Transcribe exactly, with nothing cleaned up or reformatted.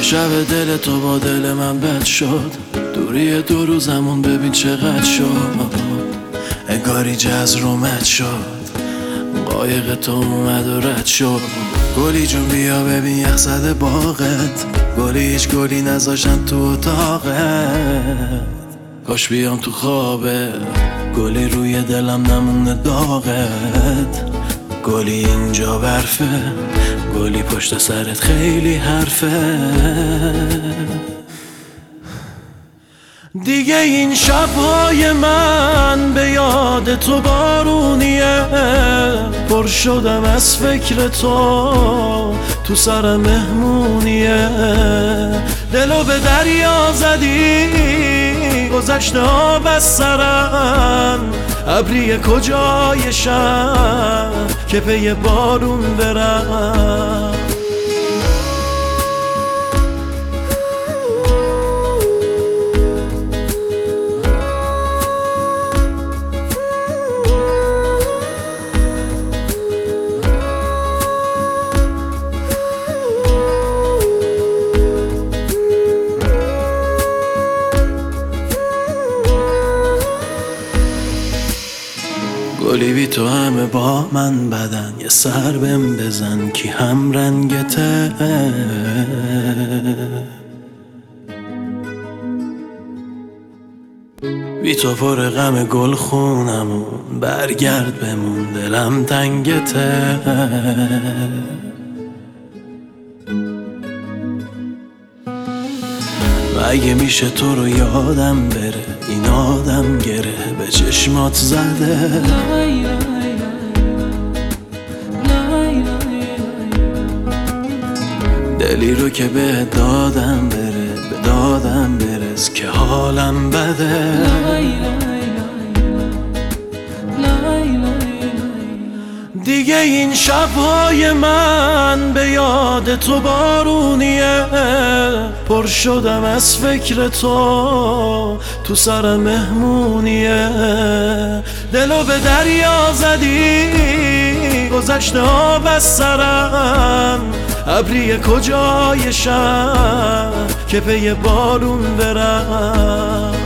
شب دل تو با دل من بد شد، دوری دو روزمون ببین چقدر شد. انگاری جز رومت شد، قایق تو اومد و رد شد. گلی جون بیا ببین یخ زده باغت، گلی هیچ گلی نذاشتن تو اتاقت. کاش بیام تو خوابه، گلی روی دلم نمونه داغت. گلی اینجا برفه، گلی پشت سرت خیلی حرفه. دیگه این شبهای من به یاد تو بارونیه، پر شدم از فکر تو، تو سر مهمونیه. دلو به دریا زدی، گذشته آب از سرم. ابری کجای شهر که پی بارون برم. گلی بی تو همه با من بدن، یه سر بهم بزن کی هم رنگته. بی تو پر غم گل خونمون، برگرد بمون دلم تنگته. و اگه میشه تو رو یادم بره، این آدم گره به چشمات زده. دلی رو که به دادم بره، به دادم برس که حالم بده. دیگه این شبهای من به یاد تو بارونیه، پر شدم از فکر تو، تو سر مهمونیه. دلو به دریا زدی، گذشته آب از سرم. ابری کجای شهر که پی بارون برم.